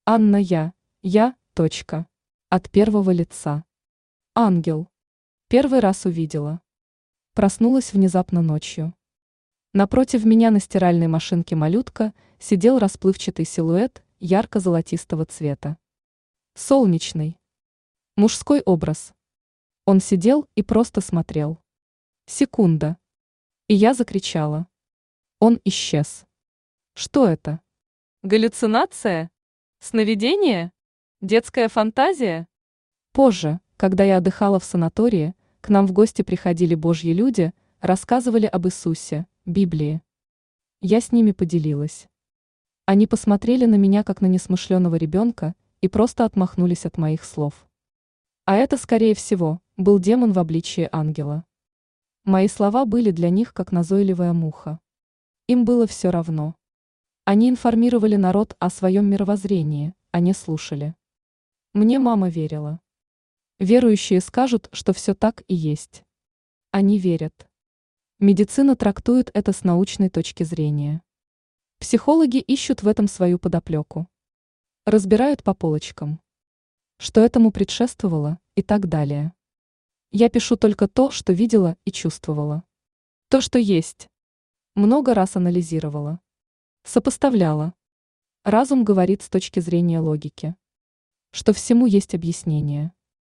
Анна я, точка. От первого лица. Ангел. Первый раз увидела. Проснулась внезапно ночью. Напротив меня на стиральной машинке малютка сидел расплывчатый силуэт ярко-золотистого цвета. Солнечный. Мужской образ. Он сидел и просто смотрел. Секунда. И я закричала. Он исчез. Что это? Галлюцинация? Сновидение? Детская фантазия? Позже, когда я отдыхала в санатории, к нам в гости приходили божьи люди, рассказывали об Иисусе, Библии. Я с ними поделилась. Они посмотрели на меня как на несмышленого ребенка и просто отмахнулись от моих слов. А это, скорее всего, был демон в обличии ангела. Мои слова были для них как назойливая муха. Им было все равно. Они информировали народ о своем мировоззрении, а не слушали. Мне мама верила. Верующие скажут, что все так и есть. Они верят. Медицина трактует это с научной точки зрения. Психологи ищут в этом свою подоплеку. Разбирают по полочкам. Что этому предшествовало и так далее. Я пишу только то, что видела и чувствовала. То, что есть. Много раз анализировала. Сопоставляла. Разум говорит с точки зрения логики. Что всему есть объяснение.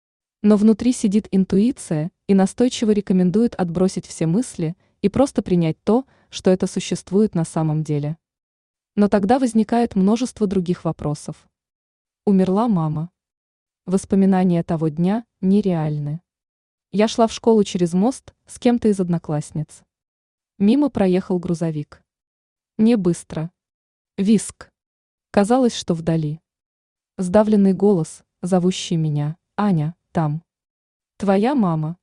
Но внутри сидит интуиция и настойчиво рекомендует отбросить все мысли и просто принять то, что это существует на самом деле. Но тогда возникает множество других вопросов. Умерла мама. Воспоминания того дня нереальны. Я шла в школу через мост с кем-то из одноклассниц. Мимо проехал грузовик. Не быстро. Виск. Казалось, что вдали. Сдавленный голос, зовущий меня: «Аня, там. Твоя мама».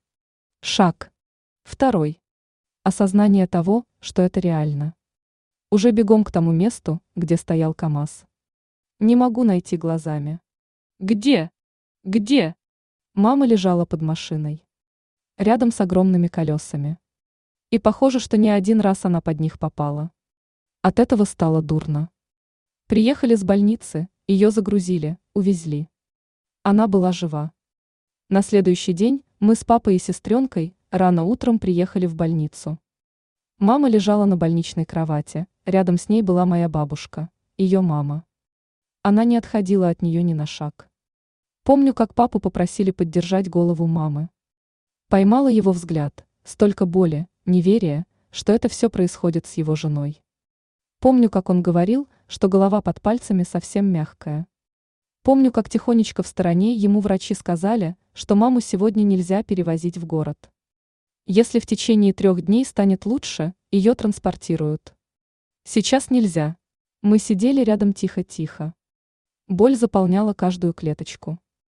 Шаг. Второй. Осознание того, что это реально. Уже бегом к тому месту, где стоял КамАЗ. Не могу найти глазами. Где? Где? Мама лежала под машиной. Рядом с огромными колесами. И похоже, что не один раз она под них попала. От этого стало дурно. Приехали с больницы, ее загрузили, увезли. Она была жива. На следующий день мы с папой и сестренкой рано утром приехали в больницу. Мама лежала на больничной кровати, рядом с ней была моя бабушка, ее мама. Она не отходила от нее ни на шаг. Помню, как папу попросили поддержать голову мамы. Поймала его взгляд, столько боли, неверия, что это все происходит с его женой. Помню, как он говорил, что голова под пальцами совсем мягкая. Помню, как тихонечко в стороне ему врачи сказали, что маму сегодня нельзя перевозить в город. Если в течение 3 дней станет лучше, ее транспортируют. Сейчас нельзя. Мы сидели рядом тихо-тихо. Боль заполняла каждую клеточку.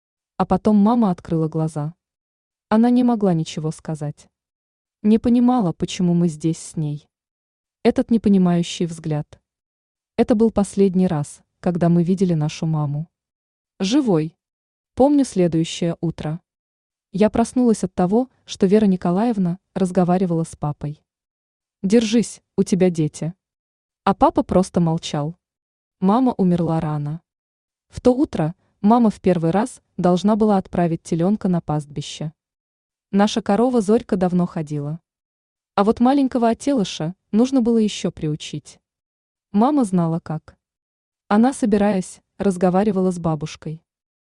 А потом мама открыла глаза. Она не могла ничего сказать. Не понимала, почему мы здесь с ней. Этот непонимающий взгляд. Это был последний раз, когда мы видели нашу маму. Живой. Помню следующее утро. Я проснулась от того, что Вера Николаевна разговаривала с папой. «Держись, у тебя дети». А папа просто молчал. Мама умерла рано. В то утро мама в первый раз должна была отправить теленка на пастбище. Наша корова Зорька давно ходила. А вот маленького отелыша нужно было еще приучить. Мама знала как. Она, собираясь, разговаривала с бабушкой.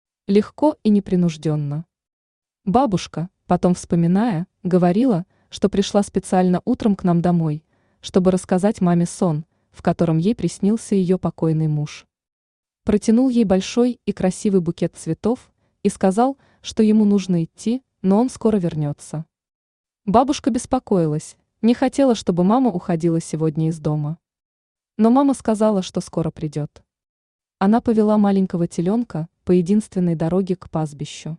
Легко и непринужденно. Бабушка, потом вспоминая, говорила, что пришла специально утром к нам домой, чтобы рассказать маме сон, в котором ей приснился ее покойный муж. Протянул ей большой и красивый букет цветов и сказал, что ему нужно идти, но он скоро вернется. Бабушка беспокоилась, не хотела, чтобы мама уходила сегодня из дома. Но мама сказала, что скоро придет. Она повела маленького теленка по единственной дороге к пастбищу.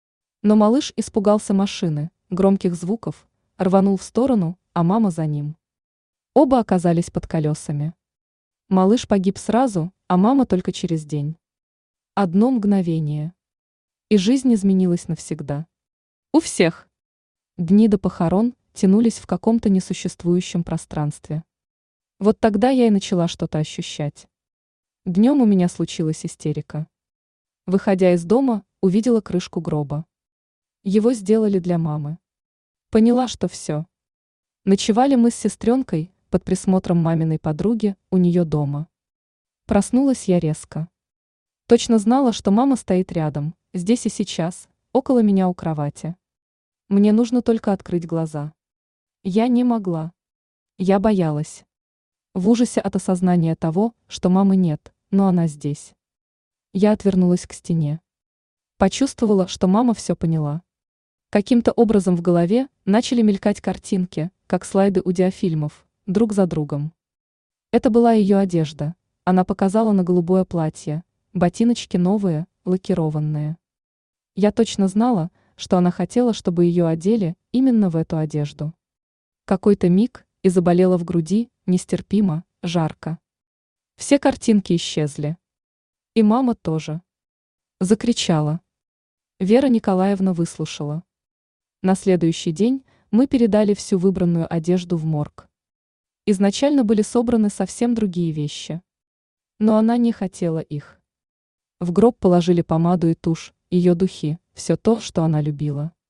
Но малыш испугался машины, громких звуков, рванул в сторону, а мама за ним. Оба оказались под колесами. Малыш погиб сразу, а мама только через день. Одно мгновение. И жизнь изменилась навсегда. У всех. Дни до похорон тянулись в каком-то несуществующем пространстве. Вот тогда я и начала что-то ощущать. Днем у меня случилась истерика. Выходя из дома, увидела крышку гроба. Его сделали для мамы. Поняла, что все. Ночевали мы с сестренкой под присмотром маминой подруги у нее дома. Проснулась я резко. Точно знала, что мама стоит рядом, здесь и сейчас, около меня у кровати. Мне нужно только открыть глаза. Я не могла. Я боялась. В ужасе от осознания того, что мамы нет, но она здесь. Я отвернулась к стене. Почувствовала, что мама все поняла. Каким-то образом в голове начали мелькать картинки, как слайды у диафильмов, друг за другом. Это была ее одежда. Она показала на голубое платье, ботиночки новые, лакированные. Я точно знала, что она хотела, чтобы ее одели именно в эту одежду. Какой-то миг, и заболела в груди, нестерпимо, жарко. Все картинки исчезли. И мама тоже. Закричала. Вера Николаевна выслушала. На следующий день мы передали всю выбранную одежду в морг. Изначально были собраны совсем другие вещи. Но она не хотела их. В гроб положили помаду и тушь, ее духи, все то, что она любила.